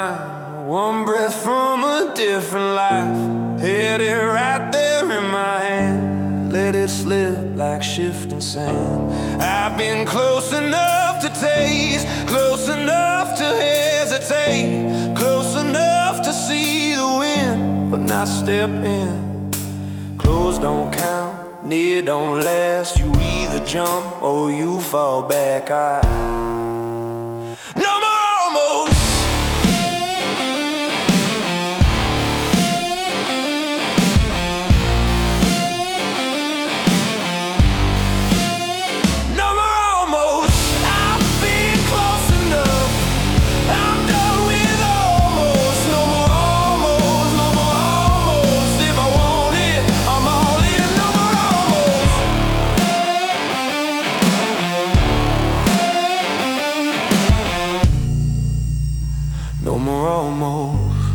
mind, one breath from a different life. Headed right there in my hand, let it slip like shifting sand. I've been close enough to taste, close enough to hesitate, close enough to see the wind, but not step in. Close don't count, near don't last. You either jump or you fall back. No more almost. No more almost. I've been close enough. I'm done with almost. No more almost. No more almost. If I want it, I'm all in. No more almost. No more almost.